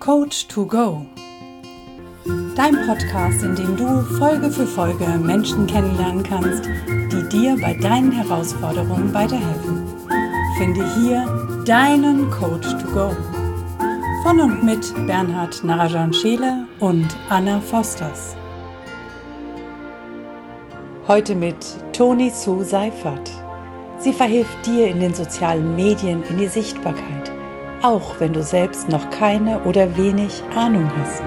Coach to Go. Dein Podcast, in dem du Folge für Folge Menschen kennenlernen kannst, die dir bei deinen Herausforderungen weiterhelfen. Finde hier deinen Coach to Go. Von und mit Bernhard Narajan-Scheele und Anna Fosters. Heute mit Toni Sue Seifert. Sie verhilft dir in den sozialen Medien in die Sichtbarkeit, auch wenn du selbst noch keine oder wenig Ahnung hast.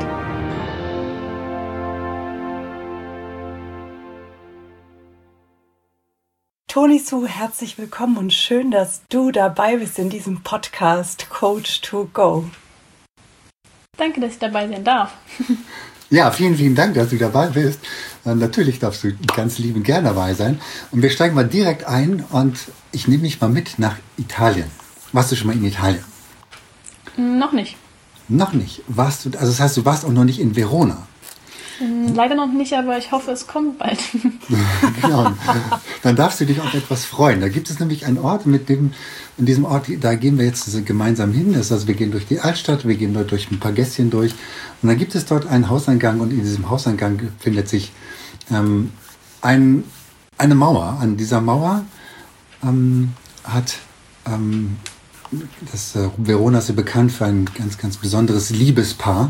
Toni Sue, herzlich willkommen und schön, dass du dabei bist in diesem Podcast Coach to Go. Danke, dass ich dabei sein darf. Ja, vielen, vielen Dank, dass du dabei bist. Natürlich darfst du ganz lieb und gern dabei sein. Und wir steigen mal direkt ein und ich nehme dich mal mit nach Italien. Warst du schon mal in Italien? Noch nicht. Noch nicht? Also das heißt, du warst auch noch nicht in Verona? Leider noch nicht, aber ich hoffe, es kommt bald. Genau. Dann darfst du dich auf etwas freuen. Da gibt es nämlich einen Ort, in diesem Ort, da gehen wir jetzt gemeinsam hin. Das heißt, wir gehen durch die Altstadt, wir gehen dort durch ein paar Gässchen durch. Und dann gibt es dort einen Hauseingang und in diesem Hauseingang befindet sich eine Mauer. An dieser Mauer hat Verona ist ja bekannt für ein ganz, ganz besonderes Liebespaar.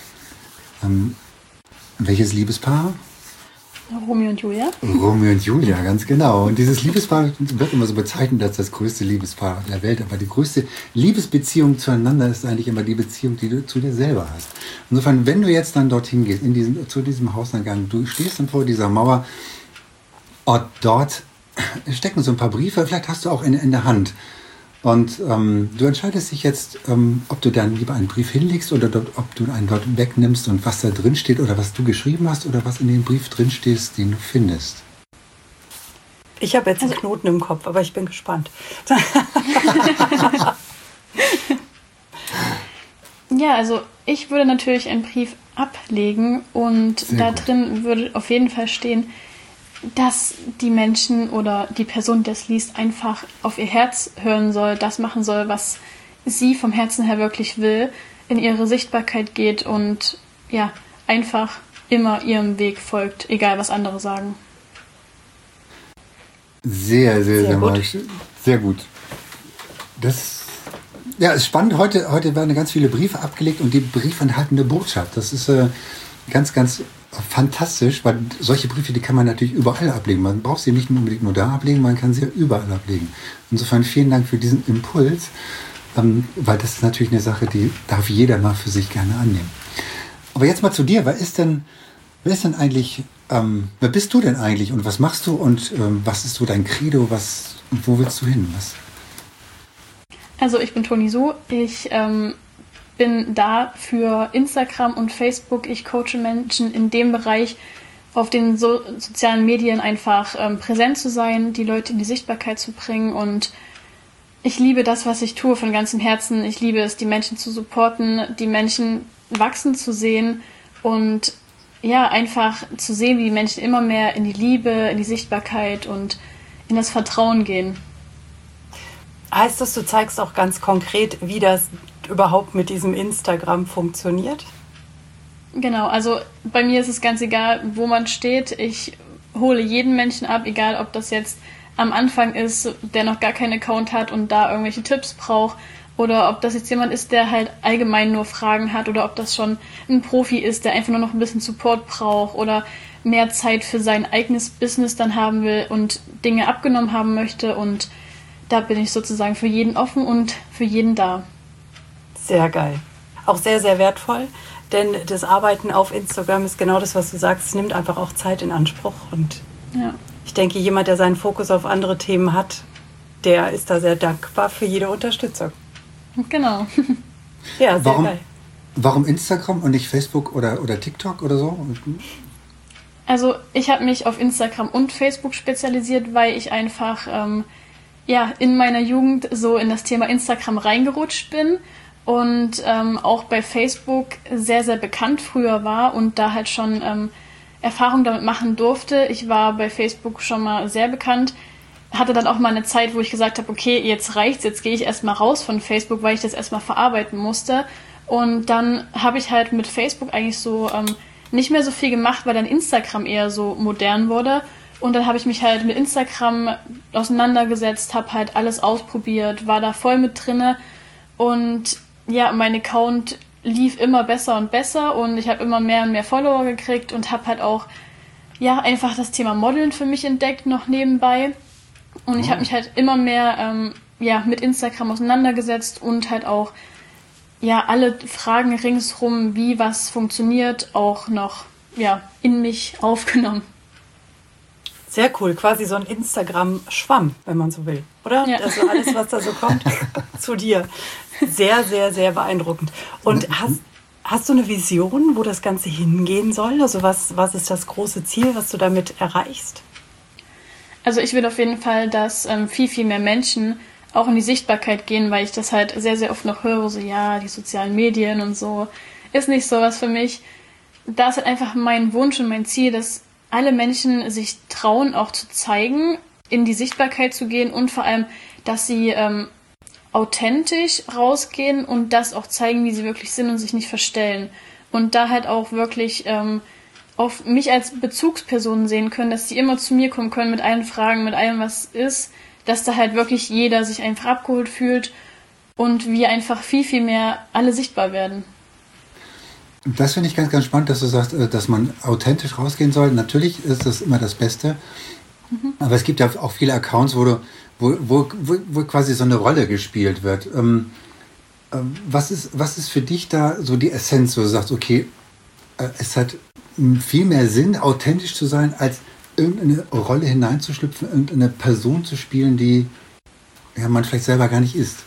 Welches Liebespaar? Romeo und Julia. Romeo und Julia, ganz genau. Und dieses Liebespaar wird immer so bezeichnet als das größte Liebespaar der Welt. Aber die größte Liebesbeziehung zueinander ist eigentlich immer die Beziehung, die du zu dir selber hast. Insofern, wenn du jetzt dann dorthin gehst, zu diesem Hauseingang, du stehst dann vor dieser Mauer und dort stecken so ein paar Briefe, vielleicht hast du auch in der Hand. Und du entscheidest dich jetzt, ob du dann lieber einen Brief hinlegst oder ob du einen dort wegnimmst und was da drin steht oder was du geschrieben hast oder was in dem Brief drin steht, den du findest. Ich habe jetzt einen Knoten im Kopf, aber ich bin gespannt. Ja, also ich würde natürlich einen Brief ablegen und da drin würde auf jeden Fall stehen, dass die Menschen oder die Person, die das liest, einfach auf ihr Herz hören soll, das machen soll, was sie vom Herzen her wirklich will, in ihre Sichtbarkeit geht und ja, einfach immer ihrem Weg folgt, egal was andere sagen. Sehr, sehr, sehr gut. Sehr gut. Das ist spannend. Heute werden ganz viele Briefe abgelegt und die Briefe enthalten eine Botschaft. Das ist ganz, ganz fantastisch, weil solche Briefe, die kann man natürlich überall ablegen. Man braucht sie nicht unbedingt nur da ablegen, man kann sie ja überall ablegen. Insofern vielen Dank für diesen Impuls, weil das ist natürlich eine Sache, die darf jeder mal für sich gerne annehmen. Aber jetzt mal zu dir. Wer bist du denn eigentlich und was machst du und was ist so dein Credo? Wo willst du hin? Also ich bin Toni Sue. Ich bin da für Instagram und Facebook. Ich coache Menschen in dem Bereich, auf den sozialen Medien einfach präsent zu sein, die Leute in die Sichtbarkeit zu bringen. Und ich liebe das, was ich tue, von ganzem Herzen. Ich liebe es, die Menschen zu supporten, die Menschen wachsen zu sehen und ja, einfach zu sehen, wie die Menschen immer mehr in die Liebe, in die Sichtbarkeit und in das Vertrauen gehen. Heißt das, du zeigst auch ganz konkret, wie das überhaupt mit diesem Instagram funktioniert? Genau, also bei mir ist es ganz egal, wo man steht. Ich hole jeden Menschen ab, egal ob das jetzt am Anfang ist, der noch gar keinen Account hat und da irgendwelche Tipps braucht, oder ob das jetzt jemand ist, der halt allgemein nur Fragen hat, oder ob das schon ein Profi ist, der einfach nur noch ein bisschen Support braucht oder mehr Zeit für sein eigenes Business dann haben will und Dinge abgenommen haben möchte. Und da bin ich sozusagen für jeden offen und für jeden da. Sehr geil. Auch sehr, sehr wertvoll, denn das Arbeiten auf Instagram ist genau das, was du sagst. Es nimmt einfach auch Zeit in Anspruch. Und ja, ich denke, jemand, der seinen Fokus auf andere Themen hat, der ist da sehr dankbar für jede Unterstützung. Genau. Ja, sehr geil. Warum Instagram und nicht Facebook oder TikTok oder so? Also ich habe mich auf Instagram und Facebook spezialisiert, weil ich einfach in meiner Jugend so in das Thema Instagram reingerutscht bin. Und auch bei Facebook sehr, sehr bekannt früher war und da halt schon Erfahrung damit machen durfte. Ich war bei Facebook schon mal sehr bekannt, hatte dann auch mal eine Zeit, wo ich gesagt habe, okay, jetzt reicht's, jetzt gehe ich erstmal raus von Facebook, weil ich das erstmal verarbeiten musste. Und dann habe ich halt mit Facebook eigentlich so nicht mehr so viel gemacht, weil dann Instagram eher so modern wurde. Und dann habe ich mich halt mit Instagram auseinandergesetzt, habe halt alles ausprobiert, war da voll mit drinne. Und ja, mein Account lief immer besser und besser und ich habe immer mehr und mehr Follower gekriegt und habe halt auch ja einfach das Thema Modeln für mich entdeckt noch nebenbei. Und ich habe mich halt immer mehr mit Instagram auseinandergesetzt und halt auch ja alle Fragen ringsrum, wie was funktioniert, auch noch in mich aufgenommen. Sehr cool, quasi so ein Instagram-Schwamm, wenn man so will, oder? Ja. Also alles, was da so kommt, zu dir. Sehr, sehr, sehr beeindruckend. Und hast du eine Vision, wo das Ganze hingehen soll? Also was ist das große Ziel, was du damit erreichst? Also ich will auf jeden Fall, dass viel, viel mehr Menschen auch in die Sichtbarkeit gehen, weil ich das halt sehr, sehr oft noch höre, so ja, die sozialen Medien und so, ist nicht so was für mich. Da ist halt einfach mein Wunsch und mein Ziel, dass alle Menschen sich trauen, auch zu zeigen, in die Sichtbarkeit zu gehen und vor allem, dass sie authentisch rausgehen und das auch zeigen, wie sie wirklich sind und sich nicht verstellen. Und da halt auch wirklich auf mich als Bezugsperson sehen können, dass die immer zu mir kommen können mit allen Fragen, mit allem, was ist, dass da halt wirklich jeder sich einfach abgeholt fühlt und wir einfach viel, viel mehr alle sichtbar werden. Das finde ich ganz, ganz spannend, dass du sagst, dass man authentisch rausgehen soll. Natürlich ist das immer das Beste. Aber es gibt ja auch viele Accounts, wo quasi so eine Rolle gespielt wird. Was ist für dich da so die Essenz, wo du sagst, okay, es hat viel mehr Sinn, authentisch zu sein, als irgendeine Rolle hineinzuschlüpfen, irgendeine Person zu spielen, die man vielleicht selber gar nicht ist?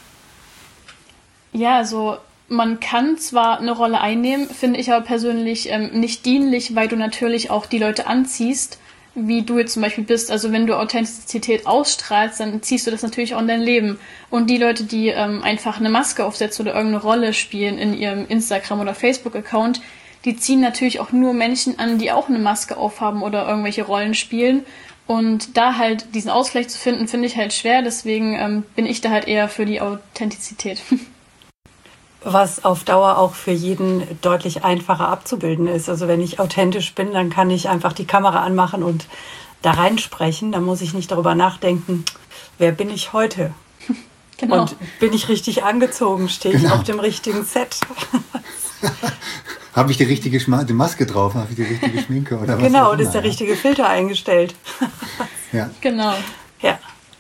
Ja, also man kann zwar eine Rolle einnehmen, finde ich aber persönlich nicht dienlich, weil du natürlich auch die Leute anziehst, wie du jetzt zum Beispiel bist. Also wenn du Authentizität ausstrahlst, dann ziehst du das natürlich auch in dein Leben. Und die Leute, die einfach eine Maske aufsetzen oder irgendeine Rolle spielen in ihrem Instagram- oder Facebook-Account, die ziehen natürlich auch nur Menschen an, die auch eine Maske aufhaben oder irgendwelche Rollen spielen. Und da halt diesen Ausgleich zu finden, finde ich halt schwer. Deswegen bin ich da halt eher für die Authentizität. Was auf Dauer auch für jeden deutlich einfacher abzubilden ist. Also wenn ich authentisch bin, dann kann ich einfach die Kamera anmachen und da reinsprechen. Da muss ich nicht darüber nachdenken, wer bin ich heute? Genau. Und bin ich richtig angezogen? Stehe ich auf dem richtigen Set? Habe ich die richtige die Maske drauf? Habe ich die richtige Schminke? Oder was genau, und ist der richtige Filter eingestellt. Ja. Genau. Ja.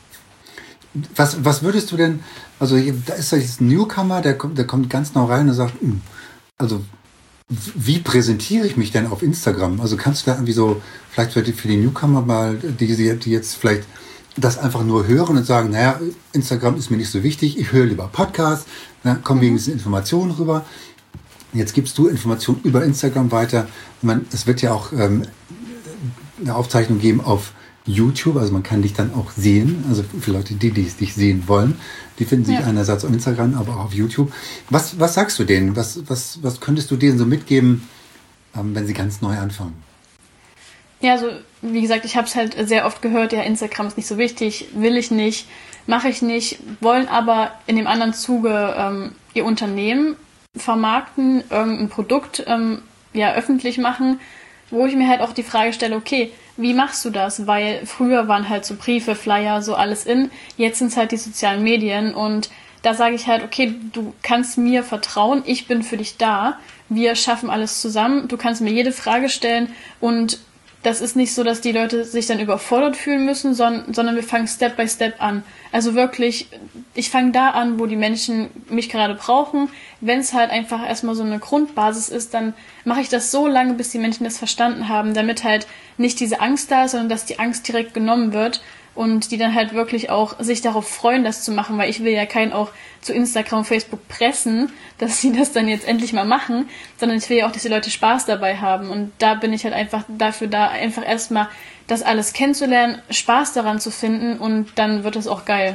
Was würdest du denn, also da ist jetzt ein Newcomer, der kommt ganz neu rein und sagt, also wie präsentiere ich mich denn auf Instagram? Also kannst du da irgendwie so, vielleicht für die Newcomer mal, die jetzt vielleicht das einfach nur hören und sagen, naja, Instagram ist mir nicht so wichtig, ich höre lieber Podcasts, kommen wegen diesen Informationen rüber. Jetzt gibst du Informationen über Instagram weiter. Es wird ja auch eine Aufzeichnung geben auf YouTube, also man kann dich dann auch sehen, also für Leute, die dich sehen wollen, die finden sich einerseits auf Instagram, aber auch auf YouTube. Was sagst du denen? Was könntest du denen so mitgeben, wenn sie ganz neu anfangen? Ja, also wie gesagt, ich habe es halt sehr oft gehört, ja, Instagram ist nicht so wichtig, will ich nicht, mache ich nicht, wollen aber in dem anderen Zuge ihr Unternehmen vermarkten, irgendein Produkt öffentlich machen, wo ich mir halt auch die Frage stelle, okay, wie machst du das? Weil früher waren halt so Briefe, Flyer, so alles in. Jetzt sind es halt die sozialen Medien und da sage ich halt, okay, du kannst mir vertrauen, ich bin für dich da, wir schaffen alles zusammen, du kannst mir jede Frage stellen und das ist nicht so, dass die Leute sich dann überfordert fühlen müssen, sondern wir fangen Step by Step an. Also wirklich, ich fange da an, wo die Menschen mich gerade brauchen. Wenn es halt einfach erstmal so eine Grundbasis ist, dann mache ich das so lange, bis die Menschen das verstanden haben, damit halt nicht diese Angst da ist, sondern dass die Angst direkt genommen wird und die dann halt wirklich auch sich darauf freuen, das zu machen, weil ich will ja keinen auch zu Instagram und Facebook pressen, dass sie das dann jetzt endlich mal machen, sondern ich will ja auch, dass die Leute Spaß dabei haben und da bin ich halt einfach dafür da, einfach erstmal das alles kennenzulernen, Spaß daran zu finden und dann wird es auch geil.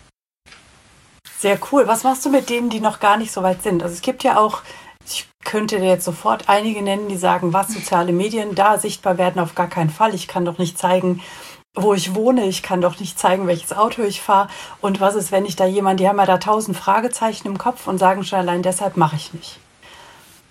Sehr cool. Was machst du mit denen, die noch gar nicht so weit sind? Also es gibt ja auch, ich könnte dir jetzt sofort einige nennen, die sagen, was, soziale Medien, da sichtbar werden auf gar keinen Fall. Ich kann doch nicht zeigen, wo ich wohne, ich kann doch nicht zeigen, welches Auto ich fahre. Und was ist, wenn ich da die haben ja da 1000 Fragezeichen im Kopf und sagen schon allein, deshalb mache ich nicht.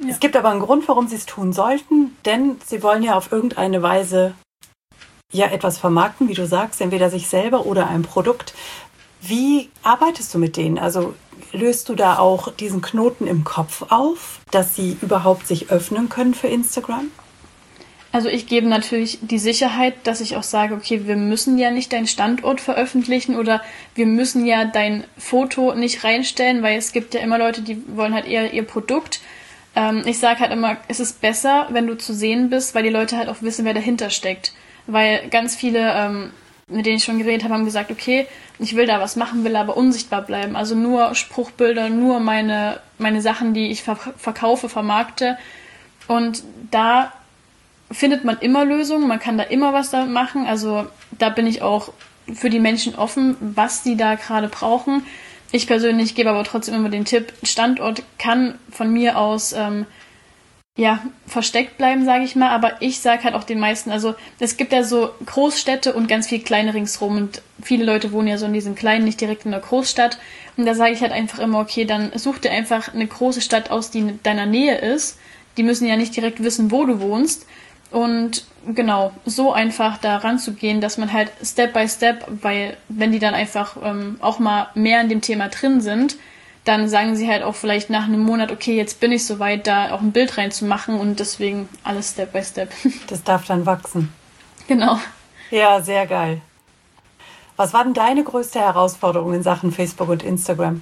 Ja. Es gibt aber einen Grund, warum sie es tun sollten, denn sie wollen ja auf irgendeine Weise ja etwas vermarkten, wie du sagst, entweder sich selber oder ein Produkt. Wie arbeitest du mit denen? Also löst du da auch diesen Knoten im Kopf auf, dass sie überhaupt sich öffnen können für Instagram? Also ich gebe natürlich die Sicherheit, dass ich auch sage, okay, wir müssen ja nicht deinen Standort veröffentlichen oder wir müssen ja dein Foto nicht reinstellen, weil es gibt ja immer Leute, die wollen halt eher ihr Produkt. Ich sage halt immer, es ist besser, wenn du zu sehen bist, weil die Leute halt auch wissen, wer dahinter steckt. Weil ganz viele, mit denen ich schon geredet habe, haben gesagt, okay, ich will da was machen, will aber unsichtbar bleiben. Also nur Spruchbilder, nur meine Sachen, die ich verkaufe, vermarkte. Und da findet man immer Lösungen, man kann da immer was da machen. Also da bin ich auch für die Menschen offen, was sie da gerade brauchen. Ich persönlich gebe aber trotzdem immer den Tipp, Standort kann von mir aus versteckt bleiben, sage ich mal. Aber ich sage halt auch den meisten, also es gibt ja so Großstädte und ganz viel kleine ringsrum. Und viele Leute wohnen ja so in diesen kleinen, nicht direkt in der Großstadt. Und da sage ich halt einfach immer, okay, dann such dir einfach eine große Stadt aus, die in deiner Nähe ist. Die müssen ja nicht direkt wissen, wo du wohnst. Und genau, so einfach da ranzugehen, dass man halt Step by Step, weil wenn die dann einfach auch mal mehr in dem Thema drin sind, dann sagen sie halt auch vielleicht nach einem Monat, okay, jetzt bin ich soweit, da auch ein Bild reinzumachen und deswegen alles Step by Step. Das darf dann wachsen. Genau. Ja, sehr geil. Was war denn deine größte Herausforderung in Sachen Facebook und Instagram?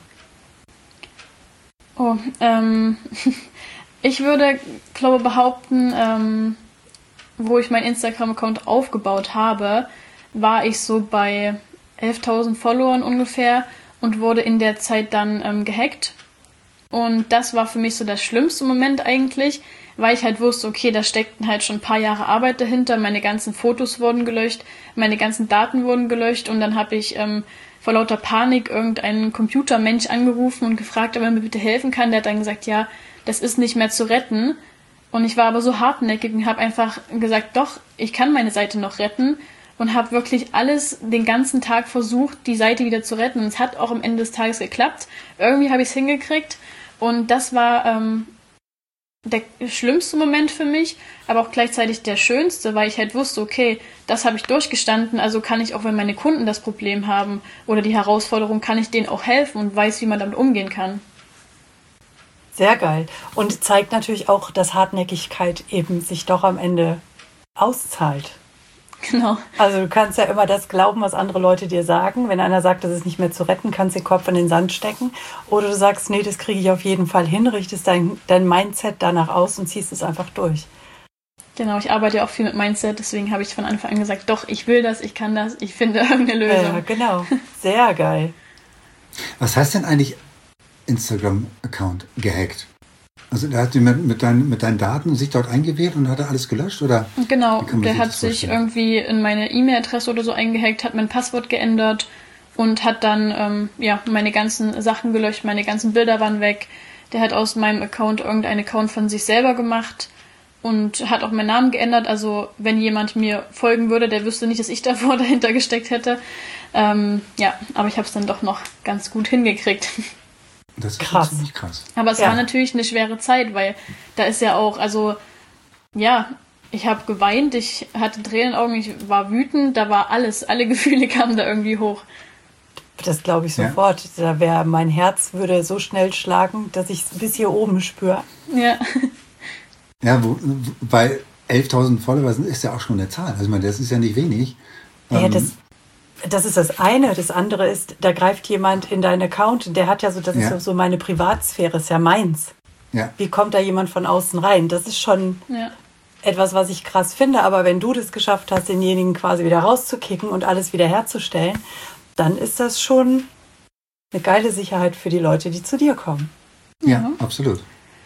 Oh, ich würde, glaube behaupten, wo ich meinen Instagram-Account aufgebaut habe, war ich so bei 11.000 Followern ungefähr und wurde in der Zeit dann gehackt. Und das war für mich so der schlimmste Moment eigentlich, weil ich halt wusste, okay, da steckten halt schon ein paar Jahre Arbeit dahinter, meine ganzen Fotos wurden gelöscht, meine ganzen Daten wurden gelöscht und dann habe ich vor lauter Panik irgendeinen Computermensch angerufen und gefragt, ob er mir bitte helfen kann. Der hat dann gesagt, ja, das ist nicht mehr zu retten. Und ich war aber so hartnäckig und habe einfach gesagt, doch, ich kann meine Seite noch retten und habe wirklich alles den ganzen Tag versucht, die Seite wieder zu retten. Und es hat auch am Ende des Tages geklappt. Irgendwie habe ich es hingekriegt und das war der schlimmste Moment für mich, aber auch gleichzeitig der schönste, weil ich halt wusste, okay, das habe ich durchgestanden, also kann ich auch, wenn meine Kunden das Problem haben oder die Herausforderung, kann ich denen auch helfen und weiß, wie man damit umgehen kann. Sehr geil. Und zeigt natürlich auch, dass Hartnäckigkeit eben sich doch am Ende auszahlt. Genau. Also du kannst ja immer das glauben, was andere Leute dir sagen. Wenn einer sagt, das ist nicht mehr zu retten, kannst du den Kopf in den Sand stecken. Oder du sagst, nee, das kriege ich auf jeden Fall hin, richtest dein Mindset danach aus und ziehst es einfach durch. Genau, ich arbeite ja auch viel mit Mindset, deswegen habe ich von Anfang an gesagt, doch, ich will das, ich kann das, ich finde irgendeine Lösung. Ja, genau. Sehr geil. Was heißt denn eigentlich Instagram-Account gehackt? Also der hat mit deinen Daten sich dort eingewählt und hat er alles gelöscht? Oder genau, der hat sich irgendwie in meine E-Mail-Adresse oder so eingehackt, hat mein Passwort geändert und hat dann meine ganzen Sachen gelöscht, meine ganzen Bilder waren weg. Der hat aus meinem Account irgendeinen Account von sich selber gemacht und hat auch meinen Namen geändert. Also wenn jemand mir folgen würde, der wüsste nicht, dass ich davor dahinter gesteckt hätte. Aber ich habe es dann doch noch ganz gut hingekriegt. Das ist krass. Ziemlich krass. Aber es war natürlich eine schwere Zeit, weil da ist ja auch, ich habe geweint, ich hatte Tränen in den Augen, ich war wütend, da war alles, alle Gefühle kamen da irgendwie hoch. Das glaube ich sofort. Ja. Mein Herz würde so schnell schlagen, dass ich es bis hier oben spüre. Ja. Ja, bei 11.000 Follower ist ja auch schon eine Zahl. Also ich meine, das ist ja nicht wenig. Ja, das ist das eine. Das andere ist, da greift jemand in deinen Account und der hat ja so, das ist so meine Privatsphäre, ist ja meins. Ja. Wie kommt da jemand von außen rein? Das ist schon etwas, was ich krass finde. Aber wenn du das geschafft hast, denjenigen quasi wieder rauszukicken und alles wieder herzustellen, dann ist das schon eine geile Sicherheit für die Leute, die zu dir kommen. Ja, absolut.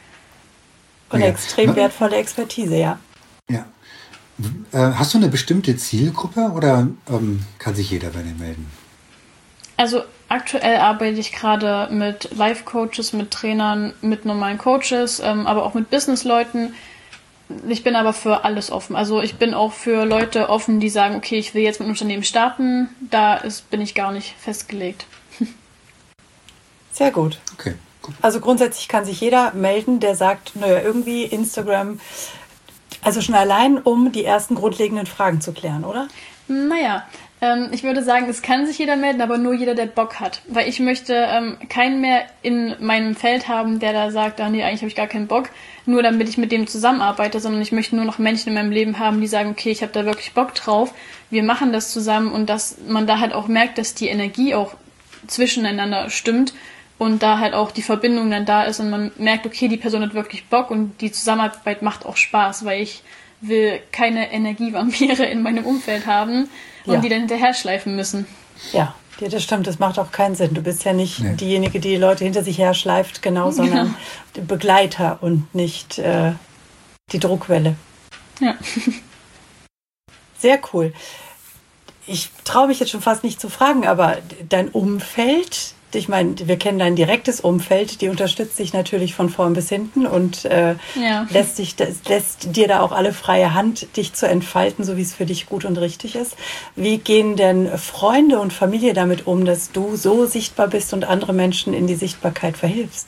Und extrem wertvolle Expertise, ja. Ja. Hast du eine bestimmte Zielgruppe oder kann sich jeder bei dir melden? Also aktuell arbeite ich gerade mit Life-Coaches, mit Trainern, mit normalen Coaches, aber auch mit Businessleuten. Ich bin aber für alles offen. Also ich bin auch für Leute offen, die sagen, okay, ich will jetzt mit einem Unternehmen starten. Bin ich gar nicht festgelegt. Sehr gut. Okay, Also grundsätzlich kann sich jeder melden, der sagt, naja, irgendwie Instagram, also schon allein, um die ersten grundlegenden Fragen zu klären, oder? Naja, ich würde sagen, es kann sich jeder melden, aber nur jeder, der Bock hat. Weil ich möchte keinen mehr in meinem Feld haben, der da sagt, nee, eigentlich habe ich gar keinen Bock, nur damit ich mit dem zusammenarbeite, sondern ich möchte nur noch Menschen in meinem Leben haben, die sagen, okay, ich habe da wirklich Bock drauf, wir machen das zusammen und dass man da halt auch merkt, dass die Energie auch zwischeneinander stimmt und da halt auch die Verbindung dann da ist und man merkt, okay, die Person hat wirklich Bock und die Zusammenarbeit macht auch Spaß, weil ich will keine Energievampire in meinem Umfeld haben und die dann hinterher schleifen müssen. Ja, das stimmt, das macht auch keinen Sinn. Du bist ja nicht diejenige, die Leute hinter sich her schleift, sondern Begleiter und nicht die Druckwelle. Ja. Sehr cool. Ich traue mich jetzt schon fast nicht zu fragen, aber dein Umfeld, ich meine, wir kennen dein direktes Umfeld, die unterstützt dich natürlich von vorn bis hinten und lässt dir da auch alle freie Hand, dich zu entfalten, so wie es für dich gut und richtig ist. Wie gehen denn Freunde und Familie damit um, dass du so sichtbar bist und andere Menschen in die Sichtbarkeit verhilfst?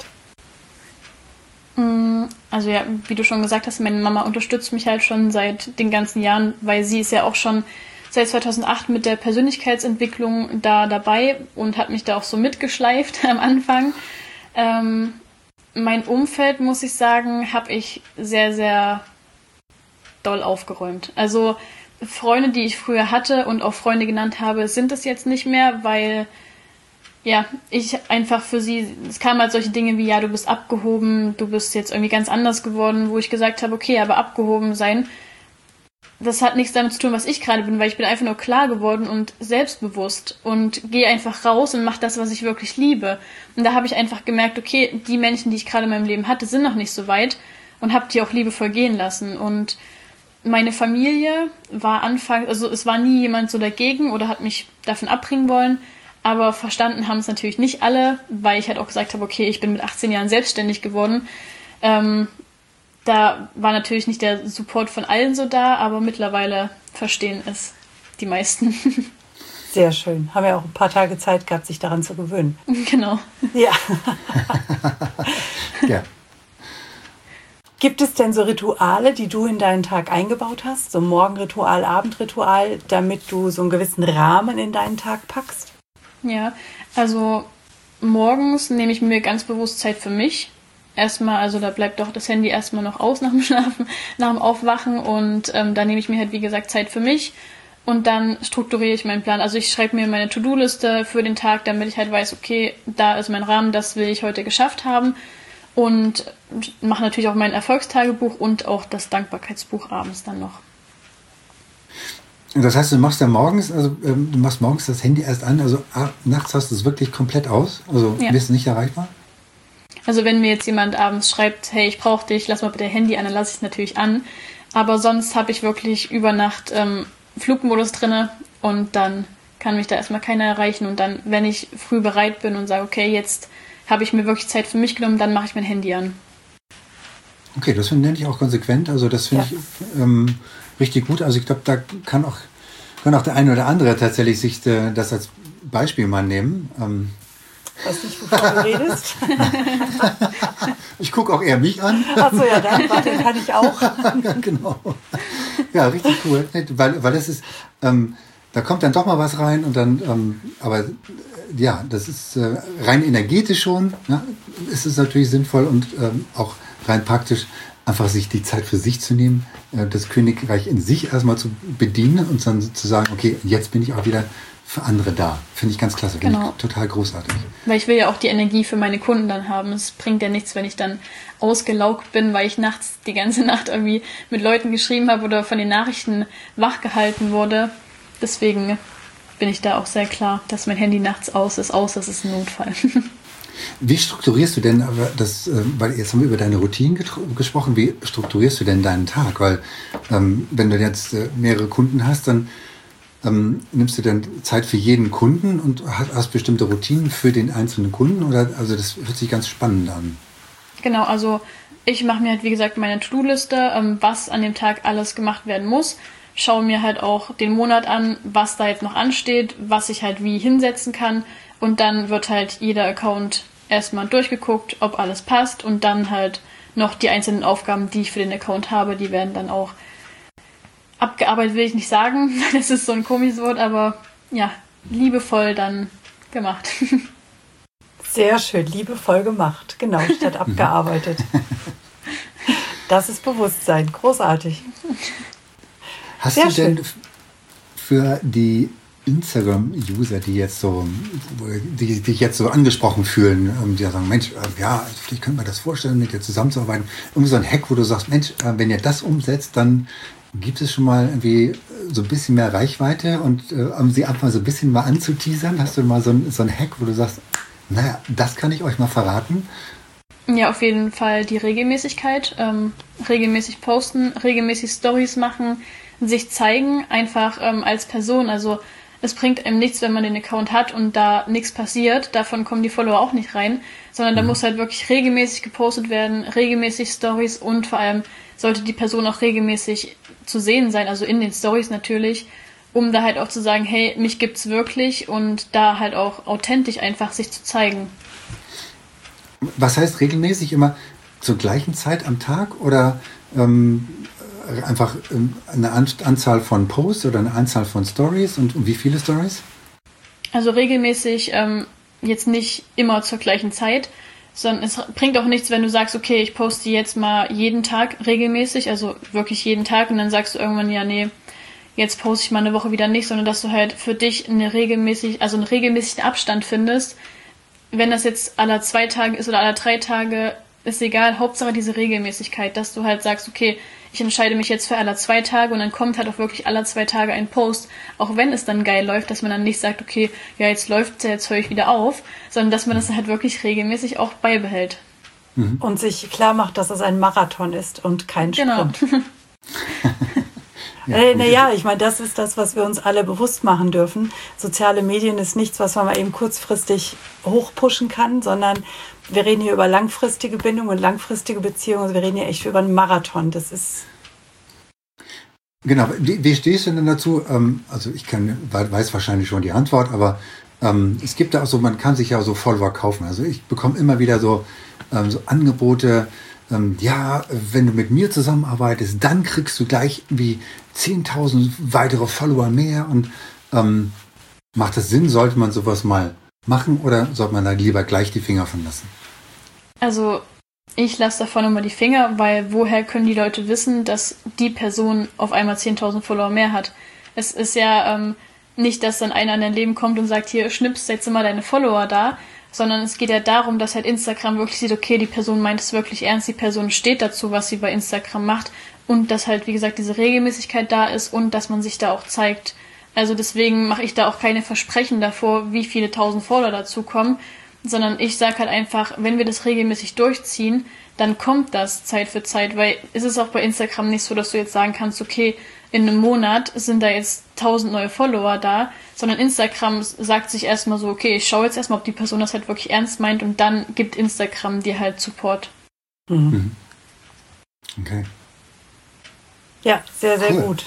Also ja, wie du schon gesagt hast, meine Mama unterstützt mich halt schon seit den ganzen Jahren, weil sie ist ja auch schon seit 2008 mit der Persönlichkeitsentwicklung da dabei und hat mich da auch so mitgeschleift am Anfang. Mein Umfeld, muss ich sagen, habe ich sehr, sehr doll aufgeräumt. Also Freunde, die ich früher hatte und auch Freunde genannt habe, sind es jetzt nicht mehr, weil ich einfach für sie, es kamen halt solche Dinge wie, ja, du bist abgehoben, du bist jetzt irgendwie ganz anders geworden, wo ich gesagt habe, okay, aber abgehoben sein, das hat nichts damit zu tun, was ich gerade bin, weil ich bin einfach nur klar geworden und selbstbewusst und gehe einfach raus und mache das, was ich wirklich liebe. Und da habe ich einfach gemerkt, okay, die Menschen, die ich gerade in meinem Leben hatte, sind noch nicht so weit und habe die auch liebevoll gehen lassen. Und meine Familie war anfangs, also es war nie jemand so dagegen oder hat mich davon abbringen wollen, aber verstanden haben es natürlich nicht alle, weil ich halt auch gesagt habe, okay, ich bin mit 18 Jahren selbstständig geworden. Da war natürlich nicht der Support von allen so da, aber mittlerweile verstehen es die meisten. Sehr schön. Haben ja auch ein paar Tage Zeit gehabt, sich daran zu gewöhnen. Genau. Ja. Ja. Gibt es denn so Rituale, die du in deinen Tag eingebaut hast? So Morgenritual, Abendritual, damit du so einen gewissen Rahmen in deinen Tag packst? Ja, also morgens nehme ich mir ganz bewusst Zeit für mich. Erstmal, also da bleibt doch das Handy erstmal noch aus nach dem Schlafen, nach dem Aufwachen und da nehme ich mir halt, wie gesagt, Zeit für mich und dann strukturiere ich meinen Plan. Also ich schreibe mir meine To-Do-Liste für den Tag, damit ich halt weiß, okay, da ist mein Rahmen, das will ich heute geschafft haben und mache natürlich auch mein Erfolgstagebuch und auch das Dankbarkeitsbuch abends dann noch. Das heißt, du machst ja morgens, also du machst morgens das Handy erst an, also nachts hast du es wirklich komplett aus, also bist du nicht erreichbar? Also wenn mir jetzt jemand abends schreibt, hey, ich brauche dich, lass mal bitte Handy an, dann lasse ich es natürlich an. Aber sonst habe ich wirklich über Nacht Flugmodus drinne und dann kann mich da erstmal keiner erreichen. Und dann, wenn ich früh bereit bin und sage, okay, jetzt habe ich mir wirklich Zeit für mich genommen, dann mache ich mein Handy an. Okay, das nenne ich auch konsequent. Also das finde ich richtig gut. Also ich glaube, da kann auch der eine oder andere tatsächlich sich das als Beispiel mal nehmen. Ich weiß nicht, wovon du redest. Ich gucke auch eher mich an. Achso, ja, dann kann ich auch. Ja, genau. Ja, richtig cool. Weil das ist, da kommt dann doch mal was rein und dann, aber ja, das ist rein energetisch schon, ne, ist es natürlich sinnvoll und auch rein praktisch einfach sich die Zeit für sich zu nehmen, das Königreich in sich erstmal zu bedienen und dann zu sagen, okay, jetzt bin ich auch wieder für andere da. Finde ich ganz klasse, finde ich total großartig. Weil ich will ja auch die Energie für meine Kunden dann haben. Es bringt ja nichts, wenn ich dann ausgelaugt bin, weil ich nachts die ganze Nacht irgendwie mit Leuten geschrieben habe oder von den Nachrichten wachgehalten wurde. Deswegen bin ich da auch sehr klar, dass mein Handy nachts aus ist, außer es ist ein Notfall. Wie strukturierst du denn das, weil jetzt haben wir über deine Routinen gesprochen, wie strukturierst du denn deinen Tag? Weil wenn du jetzt mehrere Kunden hast, dann nimmst du dann Zeit für jeden Kunden und hast bestimmte Routinen für den einzelnen Kunden? Oder also das hört sich ganz spannend an. Genau, also ich mache mir halt, wie gesagt, meine To-Do-Liste, was an dem Tag alles gemacht werden muss. Schaue mir halt auch den Monat an, was da jetzt noch ansteht, was ich halt wie hinsetzen kann. Und dann wird halt jeder Account erstmal durchgeguckt, ob alles passt und dann halt noch die einzelnen Aufgaben, die ich für den Account habe, die werden dann auch abgearbeitet, will ich nicht sagen. Das ist so ein komisches Wort, aber ja, liebevoll dann gemacht. Sehr schön, liebevoll gemacht. Genau, statt abgearbeitet. Das ist Bewusstsein. Großartig. Hast Sehr du denn schön. für die Instagram-User, die sich jetzt so angesprochen fühlen, die sagen, Mensch, ja, vielleicht könnte man das vorstellen, mit dir zusammenzuarbeiten, irgendwie so ein Hack, wo du sagst, Mensch, wenn ihr das umsetzt, dann gibt es schon mal irgendwie so ein bisschen mehr Reichweite und um sie einfach mal so ein bisschen mal anzuteasern, hast du mal so ein Hack, wo du sagst, naja, das kann ich euch mal verraten? Ja, auf jeden Fall die Regelmäßigkeit. Regelmäßig posten, regelmäßig Stories machen, sich zeigen, einfach als Person. Also es bringt einem nichts, wenn man den Account hat und da nichts passiert. Davon kommen die Follower auch nicht rein, sondern da muss halt wirklich regelmäßig gepostet werden, regelmäßig Stories und vor allem sollte die Person auch regelmäßig zu sehen sein, also in den Stories natürlich, um da halt auch zu sagen, hey, mich gibt's wirklich und da halt auch authentisch einfach sich zu zeigen. Was heißt regelmäßig? Immer zur gleichen Zeit am Tag oder einfach eine Anzahl von Posts oder eine Anzahl von Stories und wie viele Stories? Also regelmäßig jetzt nicht immer zur gleichen Zeit, sondern es bringt auch nichts, wenn du sagst, okay, ich poste jetzt mal jeden Tag regelmäßig, also wirklich jeden Tag und dann sagst du irgendwann, ja, nee, jetzt poste ich mal eine Woche wieder nicht, sondern dass du halt für dich einen regelmäßigen Abstand findest. Wenn das jetzt alle 2 Tage ist oder alle 3 Tage, ist egal, Hauptsache diese Regelmäßigkeit, dass du halt sagst, okay, ich entscheide mich jetzt für alle 2 Tage und dann kommt halt auch wirklich alle 2 Tage ein Post, auch wenn es dann geil läuft, dass man dann nicht sagt, okay, ja, jetzt läuft's ja, jetzt höre ich wieder auf, sondern dass man das halt wirklich regelmäßig auch beibehält. Und sich klar macht, dass es ein Marathon ist und kein Sprint. Genau. Naja, ich meine, das ist das, was wir uns alle bewusst machen dürfen. Soziale Medien ist nichts, was man mal eben kurzfristig hochpushen kann, sondern wir reden hier über langfristige Bindungen und langfristige Beziehungen. Also wir reden hier echt über einen Marathon. Das ist... Genau, wie stehst du denn dazu? Also ich weiß wahrscheinlich schon die Antwort, aber es gibt da auch so, man kann sich ja so Follower kaufen. Also ich bekomme immer wieder so Angebote, ja, wenn du mit mir zusammenarbeitest, dann kriegst du gleich wie 10.000 weitere Follower mehr und macht das Sinn? Sollte man sowas mal machen oder sollte man da lieber gleich die Finger von lassen? Also ich lasse davon immer die Finger, weil woher können die Leute wissen, dass die Person auf einmal 10.000 Follower mehr hat? Es ist ja nicht, dass dann einer in dein Leben kommt und sagt, hier, schnippst jetzt immer deine Follower da, sondern es geht ja darum, dass halt Instagram wirklich sieht, okay, die Person meint es wirklich ernst, die Person steht dazu, was sie bei Instagram macht und dass halt, wie gesagt, diese Regelmäßigkeit da ist und dass man sich da auch zeigt. Also deswegen mache ich da auch keine Versprechen davor, wie viele 1000 Follower dazukommen, sondern ich sage halt einfach, wenn wir das regelmäßig durchziehen, dann kommt das Zeit für Zeit, weil es ist auch bei Instagram nicht so, dass du jetzt sagen kannst, okay, in einem Monat sind da jetzt 1000 neue Follower da, sondern Instagram sagt sich erstmal so, okay, ich schaue jetzt erstmal, ob die Person das halt wirklich ernst meint und dann gibt Instagram dir halt Support. Mhm. Okay. Ja, sehr, sehr gut.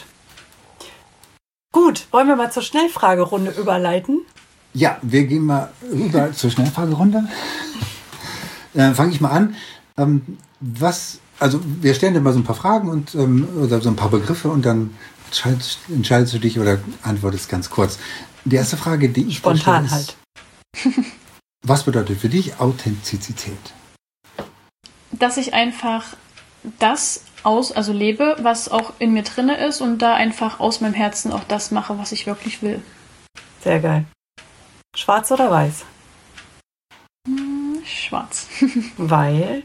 Gut, wollen wir mal zur Schnellfragerunde überleiten? Ja, wir gehen mal rüber zur Schnellfragerunde. Fange ich mal an. Also wir stellen dir mal so ein paar Fragen und oder so ein paar Begriffe und dann entscheidest du dich oder antwortest ganz kurz. Die erste Frage, die ich spontan stelle, ist, was bedeutet für dich Authentizität? Dass ich einfach das lebe, was auch in mir drinne ist und da einfach aus meinem Herzen auch das mache, was ich wirklich will. Sehr geil. Schwarz oder weiß? Schwarz. Weil?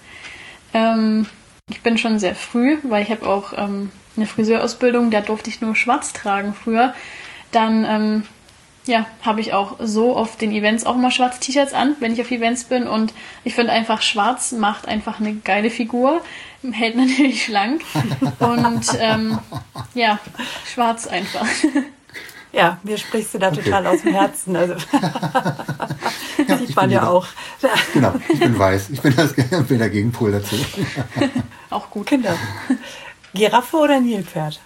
Ich bin schon sehr früh, weil ich habe auch eine Friseurausbildung, da durfte ich nur schwarz tragen früher. Dann habe ich auch so auf den Events auch immer schwarze T-Shirts an, wenn ich auf Events bin. Und ich finde einfach, schwarz macht einfach eine geile Figur, hält natürlich schlank. Und schwarz einfach. Ja, mir sprichst du da total aus dem Herzen. Also sieht man ja auch. Genau, ich bin weiß. Ich bin der Gegenpol dazu. Auch gut. Genau. Giraffe oder Nilpferd?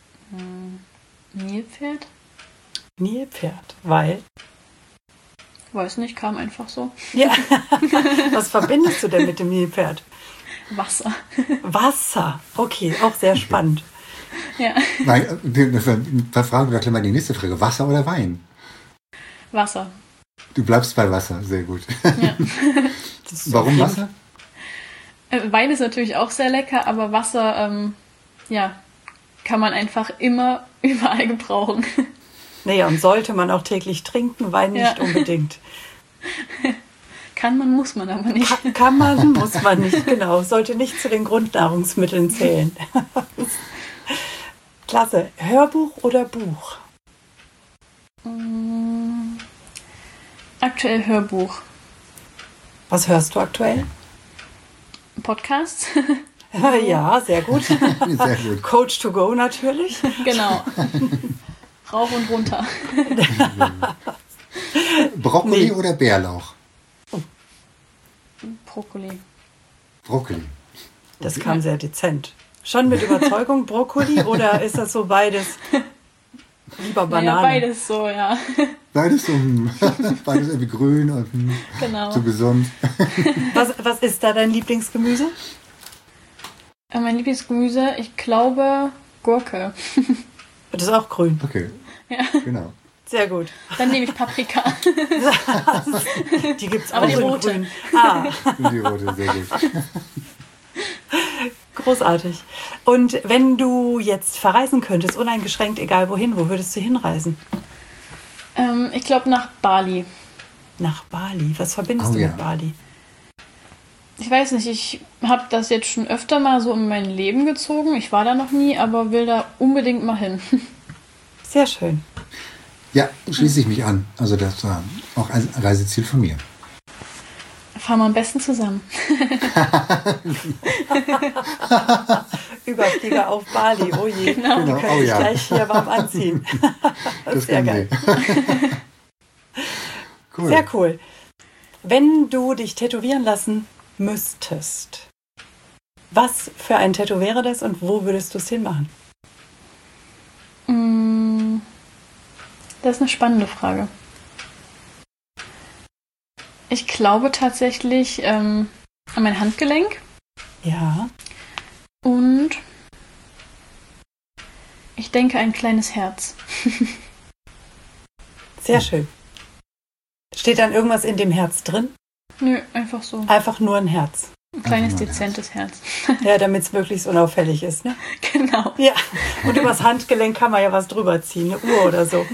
Nilpferd? Nilpferd, weil? Weiß nicht, kam einfach so. Ja. Was verbindest du denn mit dem Nilpferd? Wasser. Wasser. Okay, auch sehr spannend. Ja. Da fragen wir gleich mal die nächste Frage. Wasser oder Wein? Wasser. Du bleibst bei Wasser, sehr gut. Ja. Warum Wasser? Wein ist natürlich auch sehr lecker, aber Wasser, kann man einfach immer überall gebrauchen. Naja, und sollte man auch täglich trinken, Wein nicht unbedingt. Kann man, muss man aber nicht. Kann man, muss man nicht, genau. Sollte nicht zu den Grundnahrungsmitteln zählen. Klasse. Hörbuch oder Buch? Aktuell Hörbuch. Was hörst du aktuell? Podcasts. Ja, sehr gut. Sehr gut. Coach to go natürlich. Genau. Rauf und runter. Brokkoli oder Bärlauch? Brokkoli. Brokkoli. Das kam sehr dezent. Schon mit Überzeugung Brokkoli oder ist das so beides? Lieber Banane. Ja, beides so, ja. Beides beides irgendwie grün und Genau. so gesund. Was ist da dein Lieblingsgemüse? Mein Lieblingsgemüse, ich glaube, Gurke. Das ist auch grün. Okay, Ja. genau. Sehr gut. Dann nehme ich Paprika. Die gibt es auch Aber die in rote. grün. Ah, Die rote, sehr gut. großartig. Und wenn du jetzt verreisen könntest, uneingeschränkt, egal wohin, wo würdest du hinreisen? Ich glaube nach Bali. Nach Bali. Was verbindest du mit Bali? Ich weiß nicht, ich habe das jetzt schon öfter mal so in mein Leben gezogen. Ich war da noch nie, aber will da unbedingt mal hin. Sehr schön. Ja, schließe ich mich an. Also das war auch ein Reiseziel von mir. Fahren wir am besten zusammen. Überflieger auf Bali, oh je. Genau. Du kannst dich gleich hier warm anziehen. Das Sehr können geil. wir. Cool. Sehr cool. Wenn du dich tätowieren lassen müsstest, was für ein Tattoo wäre das und wo würdest du es hinmachen? Das ist eine spannende Frage. Ich glaube tatsächlich an mein Handgelenk Ja. und ich denke ein kleines Herz. Sehr schön. Steht dann irgendwas in dem Herz drin? Nö, einfach so. Einfach nur ein Herz. Ein kleines, Einfach nur ein dezentes Herz. Ja, damit es möglichst unauffällig ist, ne? Genau. Ja. Und übers Handgelenk kann man ja was drüber ziehen, eine Uhr oder so.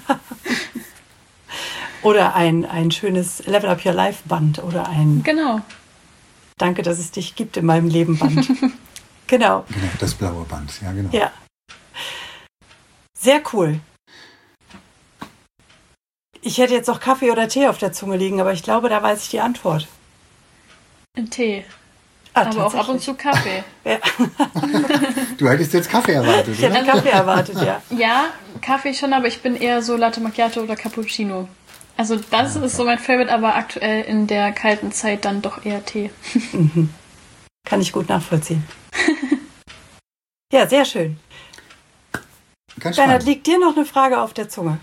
Oder ein schönes Level Up Your Life Band oder ein Genau. Danke, dass es dich gibt in meinem Leben Band. Genau. Genau, das blaue Band, ja genau. Ja. Sehr cool. Ich hätte jetzt noch Kaffee oder Tee auf der Zunge liegen, aber ich glaube, da weiß ich die Antwort. Ein Tee. Ah, Aber auch ab und tatsächlich. zu Kaffee. Ja, Du hättest jetzt Kaffee erwartet, ich hätte oder? Kaffee erwartet, ja. Ja, Kaffee schon, aber ich bin eher so Latte Macchiato oder Cappuccino. Also das ist so mein Favorite, aber aktuell in der kalten Zeit dann doch eher Tee. Kann ich gut nachvollziehen. Ja, sehr schön. Ganz Bernhard, spannend. liegt dir noch eine Frage auf der Zunge?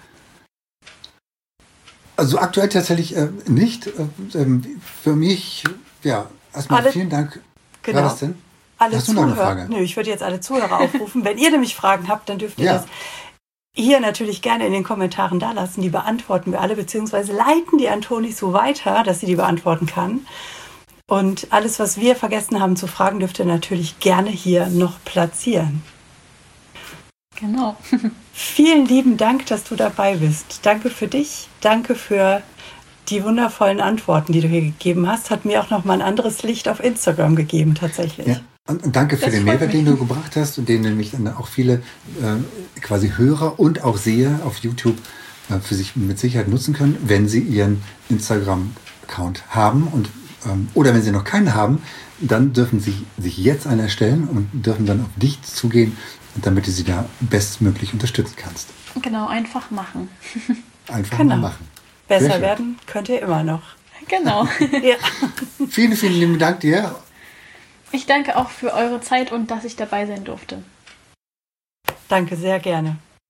Also aktuell tatsächlich nicht. Für mich, ja, erstmal Alle- vielen Dank. Genau. Ja, was denn? Alle Hast du noch eine Zuhörer. Frage? Nö, ich würde jetzt alle Zuhörer aufrufen. Wenn ihr nämlich Fragen habt, dann dürft ihr Ja. das hier natürlich gerne in den Kommentaren da lassen. Die beantworten wir alle, beziehungsweise leiten die an Toni so weiter, dass sie die beantworten kann. Und alles, was wir vergessen haben zu fragen, dürft ihr natürlich gerne hier noch platzieren. Genau. Vielen lieben Dank, dass du dabei bist. Danke für dich. Danke für die wundervollen Antworten, die du hier gegeben hast. Hat mir auch noch mal ein anderes Licht auf Instagram gegeben, tatsächlich. Ja. Und danke für Das den freut Mehrwert, mich. den du gebracht hast und den nämlich dann auch viele quasi Hörer und auch Seher auf YouTube für sich mit Sicherheit nutzen können, wenn sie ihren Instagram-Account haben und oder wenn sie noch keinen haben, dann dürfen sie sich jetzt einen erstellen und dürfen dann auf dich zugehen, damit du sie da bestmöglich unterstützen kannst. Genau, einfach machen. Einfach Genau. mal machen. Sehr Besser schön. werden könnt ihr immer noch. Genau. Ja. Vielen, vielen lieben Dank dir. Ich danke auch für eure Zeit und dass ich dabei sein durfte. Danke, sehr gerne.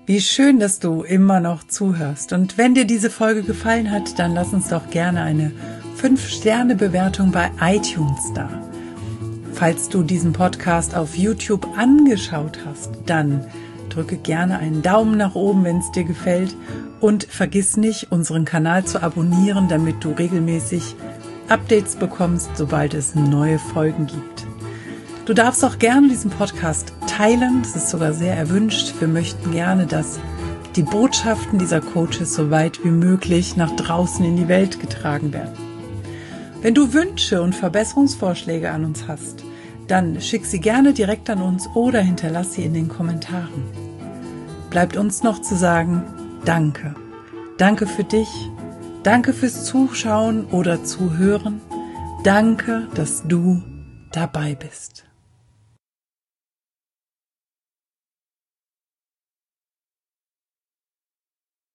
Wie schön, dass du immer noch zuhörst. Und wenn dir diese Folge gefallen hat, dann lass uns doch gerne eine 5-Sterne-Bewertung bei iTunes da. Falls du diesen Podcast auf YouTube angeschaut hast, dann drücke gerne einen Daumen nach oben, wenn es dir gefällt. Und vergiss nicht, unseren Kanal zu abonnieren, damit du regelmäßig Updates bekommst, sobald es neue Folgen gibt. Du darfst auch gerne diesen Podcast teilen, das ist sogar sehr erwünscht. Wir möchten gerne, dass die Botschaften dieser Coaches so weit wie möglich nach draußen in die Welt getragen werden. Wenn du Wünsche und Verbesserungsvorschläge an uns hast, dann schick sie gerne direkt an uns oder hinterlass sie in den Kommentaren. Bleibt uns noch zu sagen, danke. Danke für dich, danke fürs Zuschauen oder Zuhören, danke, dass du dabei bist.